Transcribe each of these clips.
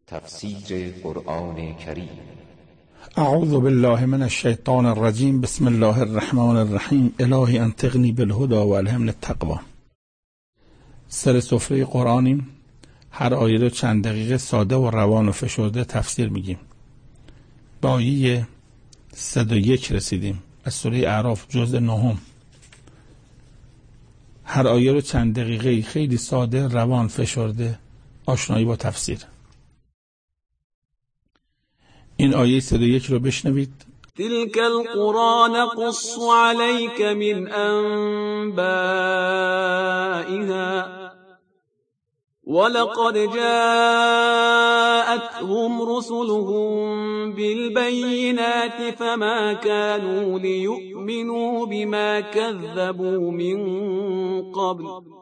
تفسیر قرآن کریم. اعوذ بالله من الشیطان الرجیم. بسم الله الرحمن الرحیم. الهی انطقنی بالهدى و الهمنی التقوی. سر سفره قرآنیم. هر آیه رو چند دقیقه ساده و روان و فشرده تفسیر میگیم. با آیه 101 رسیدیم از سوره اعراف جزء 9. هر آیه رو چند دقیقه خیلی ساده، روان، فشرده آشنایی با تفسیر. این آیه 101 رو بشنوید. تلك القرى نقص عليك من أنبائها ولقد جاءتهم رسلهم بالبينات فما كانوا ليؤمنوا بما كذبوا من قبل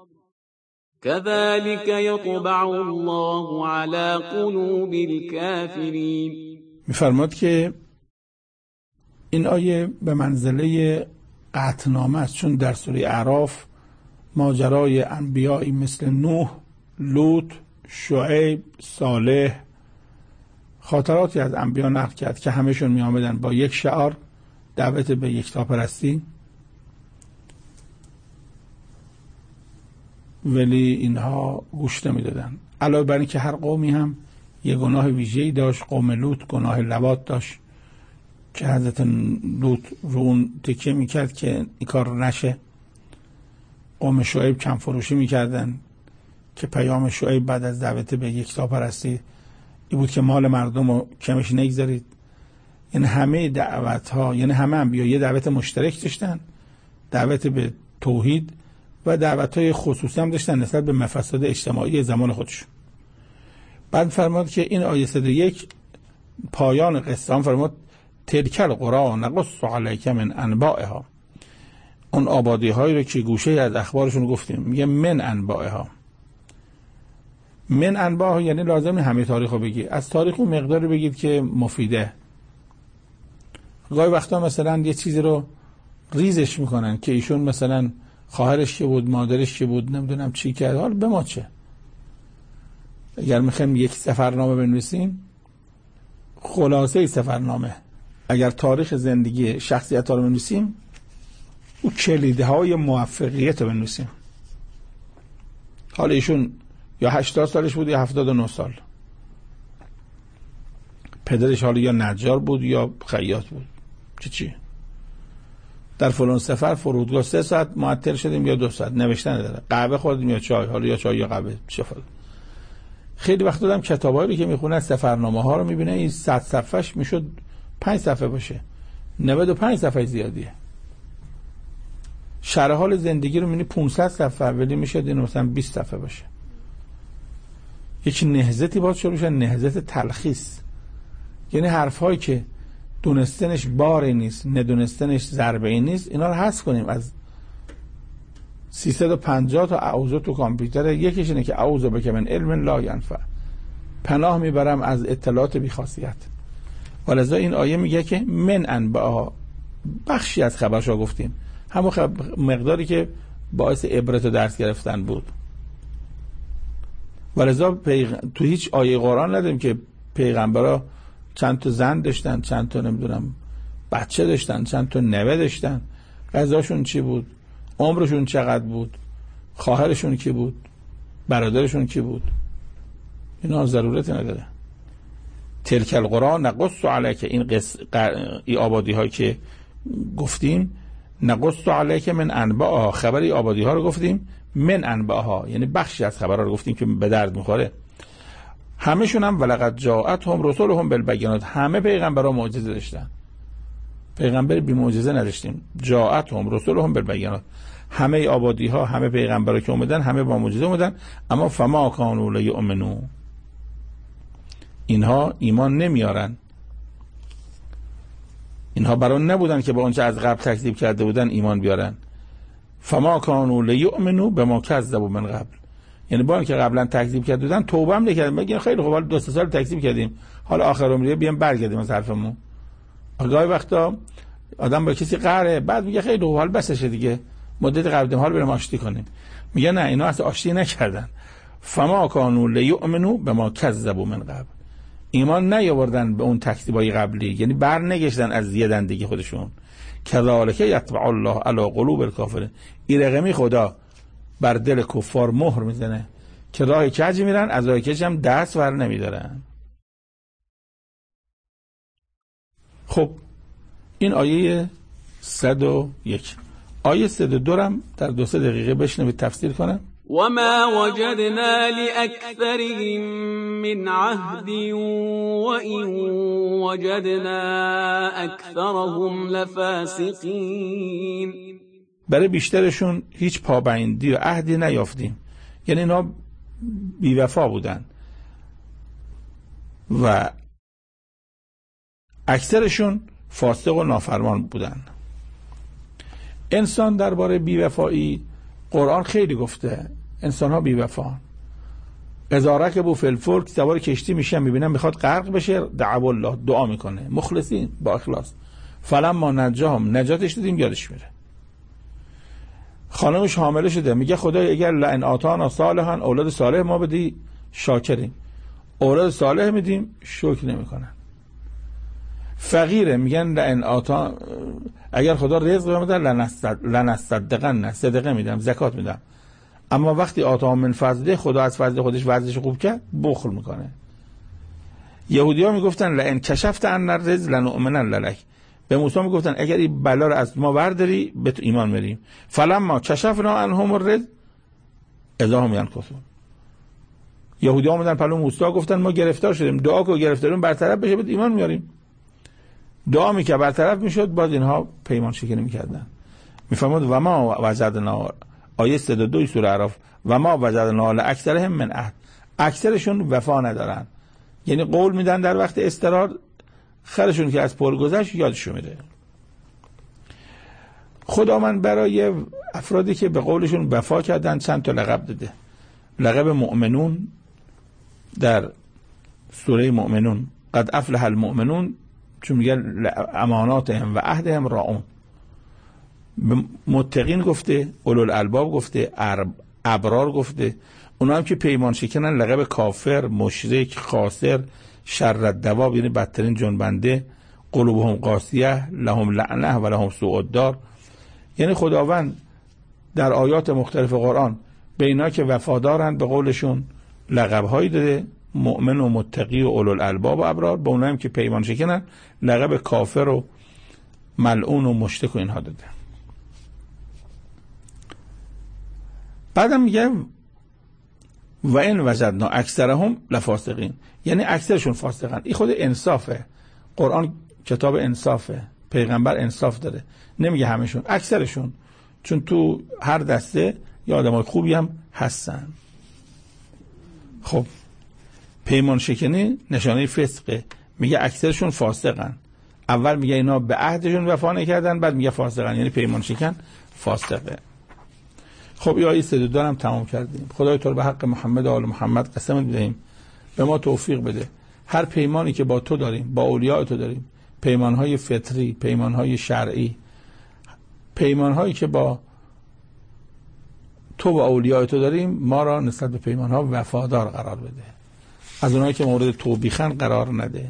كذلك يطبع الله على قلوب الكافرين. می‌فرماد که این آیه به منزله قطعنامه است، چون در سوره اعراف ماجرای انبیایی مثل نوح، لوط، شعیب، صالح، خاطراتی از انبیا نقل کرد که همشون می آمدن با یک شعار، دعوت به یکتاپرستی، ولی اینها گوش نمیدادن. علاوه بر این که هر قومی هم یه گناه ویژه‌ای داشت. قوم لوط گناه لواط داشت که حضرت لوط رو اون تکیه میکرد که این کار نشه. قوم شعیب کم فروشی میکردن که پیام شعیب بعد از دعوت به یکتاپرستی این بود که مال مردم رو کمش نگذارید. یعنی همه دعوت ها، یعنی همه انبیا یه دعوت مشترک داشتن، دعوت به توحید، و دعوت های خصوصی هم داشتن نسبت به مفاسد اجتماعی زمان خودشون. بعد فرمود که این آیه 101 پایان قصه هم فرمود تلک القری نقص علیک من انبائها، اون آبادی هایی رو که گوشه از اخبارشون گفتیم. میگه من انبائها. من انبائها یعنی لازم همه تاریخ رو بگی، از تاریخ اون مقداری بگید که مفیده. گاهی وقتا مثلا یه چیزی رو ریزش میکنن که ایشون مثلا خواهرش که بود، مادرش که بود، نمیدونم چی کرد، حالا به ما چه. اگر میخوایم یک سفرنامه بنویسیم، خلاصه سفرنامه، اگر تاریخ زندگی شخصیت ها رو بنویسیم، او کلیده های موفقیت رو بنویسیم. حالا ایشون یا 80 سالش بود یا 79 سال، پدرش حالا یا نجار بود یا خیاط بود، چی در فلان سفر فرودگاه 3 ساعت معطل شدیم یا 2 ساعت، نوشتن نداره، قهوه خوردیم یا چای، حالا یا چای یا قهوه، چه فرق. خیلی وقت دادم کتابایی رو که میخونه سفرنامه ها رو میبینه این 100 صفحه‌اش میشد 5 صفحه باشه، 95 صفحه زیادیه. شرح حال زندگی رو میبینی 500 صفحه، ولی میشه این مثلا 20 صفحه باشه. یک نهضتی باید شروع بشه، نهضت تلخیص، یعنی حرفایی که دونستنش باری نیست، ندونستنش ضربه ای نیست، اینا رو حذف کنیم از 350 تا اعوذ تو کامپیوتر. یکیش اینه که اعوذ بک من علم لا ینفع، پناه میبرم از اطلاعات بی خاصیت. ولذا این آیه میگه که من انباء، بخشی از خبرشو گفتیم، همون مقداری که باعث عبرت و درس گرفتن بود. ولذا تو هیچ آیه قرآن نداریم که پیغمبرا چند تا زن داشتن، چند تا نمیدونم بچه داشتن، چند تا نوه داشتن، غذاشون چی بود، عمرشون چقدر بود، خواهرشون کی بود، برادرشون کی بود. اینا ضرورت نداره. تلک القرى نقص علیک، این آبادی هایی که گفتیم، نقص علیک من انباء، خبری آبادی ها رو گفتیم، من انباء یعنی بخشی از خبرها رو گفتیم که به درد میخوره. همشون هم ولقد جاءتهم رسلهم بالبینات، همه پیغمبرها معجزه داشتن، پیغمبر بی معجزه نداشتیم. جاءتهم رسلهم بالبینات، همه آبادی ها، همه پیغمبرها که اومدن همه با معجزه اومدن، اما فما کانوا لیؤمنوا، اینها ایمان نمیارن. اینها برای نبودن که با اونچه از قبل تکذیب کرده بودن ایمان بیارن. فما کانوا لیؤمنوا بما کذبوا من قبل، یعنی با اینکه قبلا تکذیب کرده بودن توبه هم نکردن، میگن خیلی خوب حالا 2 سال تکذیب کردیم، حالا آخر عمر بیام برگردیم از حرفمون. گاهی وقتا آدم با کسی قهره، بعد میگه خیلی خوب حالا بسشه دیگه، مدت قبل حال بریم آشتی کنیم. میگه نه، اینا اصلا آشتی نکردن. فما کانوا لیؤمنوا بما کذبوا من قبل، ایمان نیاوردن به اون تکذیبای قبلی، یعنی بر نگشتن از زیادندگی خودشون. کذالک یطبع الله علی قلوب الکافرین، این رقمی خدا بر دل کفار مهر میزنه که راه کج میرن، از راه کج هم دست ور نمیدارن. خب این آیه 101. آیه 102 هم در 2-3 دقیقه بشنوید تفسیر کنم. وما وجدنا لأكثرهم من عهد وإن وجدنا أكثرهم لفاسقين. برای بیشترشون هیچ پابندی و عهدی نیافتیم، یعنی اینا بیوفا بودن و اکثرشون فاسق و نافرمان بودن. انسان درباره بیوفایی قرآن خیلی گفته، انسان ها بیوفان. اذا رکبوا فی الفلک، سوار کشتی میشن میبینن میخواد غرق بشه، دعوا الله، دعا میکنه مخلصین با اخلاص، فلما نجاهم، نجاتش دادیم یادش میره. خانمش حامله شده میگه خدای اگر لئن آتانا صالحا، اولاد صالح ما بدی شاکریم، اولاد صالح میدیم شکر نمیکنن. فقیره میگن لئن آتا، اگر خدا رزق بده لنصدقن، صدقه میدم، زکات میدم. اما وقتی آتا من فضله، خدا از فضل خودش وضعش خوب کرد بخل میکنه. یهودی‌ها میگفتن لئن کشفت عنا الرزق لنؤمنن لک، به موسی میگفتن اگر این بلا رو از ما برداری به تو ایمان میاریم. فلما کشفنا عنهم الرزق اذا هم ینکثون. یهودی‌ها اومدن پلو موسی گفتن ما گرفتار شدیم، دعا کو گرفتارون برطرف بشه به ایمان میاریم. دعا میکرد برطرف میشد، باز اینها پیمان شکنی میکردن. میفرمود و ما وجدنا، آیه 102 سوره اعراف، و ما وجدنا لاکثرهم من عهد، اکثرشون وفا ندارن، یعنی قول میدن در وقت استقرار، خرشون که از پل گذشت یادشون میره. خداوند برای افرادی که به قولشون وفا کردن چند تا لقب داده. لقب مؤمنون در سوره مؤمنون، قد افلح المؤمنون، چون میگه اماناتهم و عهدهم راعون. متقین گفته، اولوالالباب گفته، ابرار گفته. اونا هم که پیمان شکنن لقب کافر، مشرک، خاسر، شر الدواب، یعنی بدترین جنبنده، قلوبهم قاسیه، لهم لعنه و لهم سوء الدار. یعنی خداوند در آیات مختلف قرآن به اینا که وفادارند به قولشون لقب‌هایی داده، مؤمن و متقی و اولوالالباب و ابرار. به اونایی که پیمان شکنن لقب کافر و ملعون و مشرک و اینها داده. بعدم میگه و این وجدنا اکثرهم لفاسقین، یعنی اکثرشون فاسقن. این خود انصافه، قرآن کتاب انصافه، پیغمبر انصاف داره، نمیگه همشون، اکثرشون، چون تو هر دسته یا آدمای خوبی هم هستن. خب پیمان شکنی نشانه فسقه، میگه اکثرشون فاسقن. اول میگه اینا به عهدشون وفا نکردن، بعد میگه فاسقن، یعنی پیمان شکن فاسقه. خب یا آیه 102 هم تمام کردیم. خدای تو رو به حق محمد و آل محمد قسم بدهیم به ما توفیق بده هر پیمانی که با تو داریم، با اولیاء تو داریم، پیمانهای فطری، پیمانهای شرعی، پیمانهایی که با تو و اولیاء تو داریم، ما را نسبت به پیمانها وفادار قرار بده، از اونایی که مورد توبیخن قرار نده.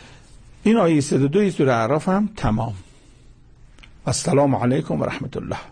این آیه 102 سوره اعراف هم تمام. السلام علیکم و رحمت الله.